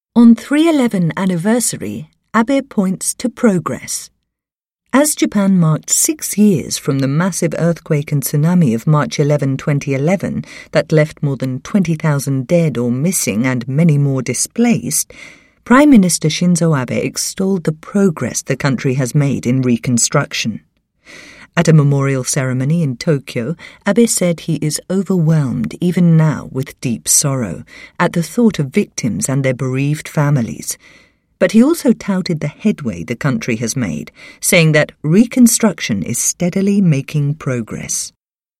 On 3/11 anniversary, Abe points to progress. As Japan marked 6 years from the massive earthquake and tsunami of March 11, 2011 that left more than 20,000 dead or missing and many more displaced, Prime Minister Shinzo Abe extolled the progress the country has made in reconstruction. At a memorial ceremony in Tokyo, Abe said he is overwhelmed even now with deep sorrow at the thought of victims and their bereaved families. But he also touted the headway the country has made, saying that reconstruction is steadily making progress.